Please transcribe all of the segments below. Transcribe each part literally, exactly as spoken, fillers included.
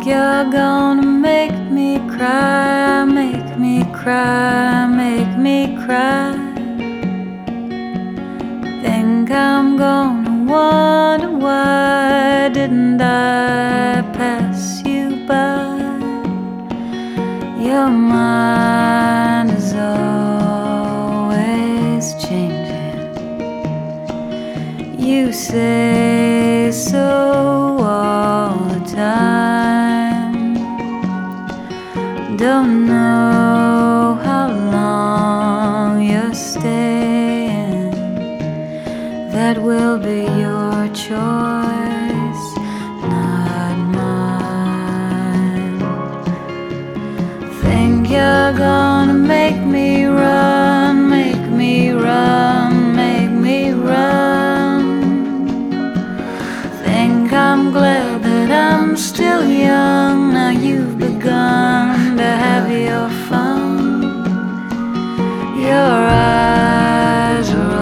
Think you're gonna make me cry, make me cry, make me cry. Think I'm gonna wonder why didn't I pass you by? Your mind is always changing. You say so all the time. Don't know how long you're staying. That will be your choice, not mine. Think you're gonna make me run, make me run, make me run. Think I'm glad that I'm still young. Now you've begun to have your fun. Your eyes are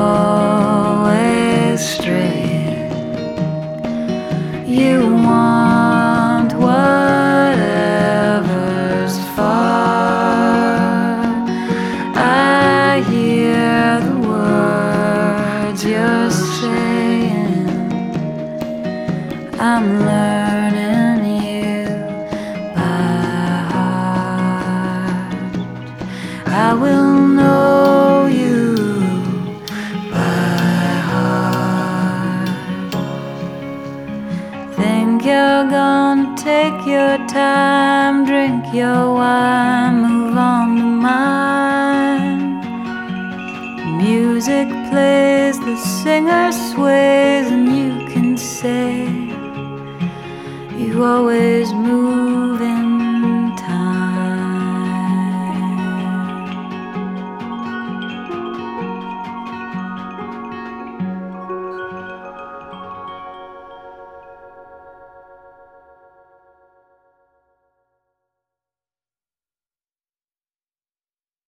always straight. You want whatever's far. I hear the words you're saying. I'm learning you by heart. I will know you by heart. Think you're gonna take your time, drink your wine, move on to mine. Music plays, the singer sways, and you can say you always move in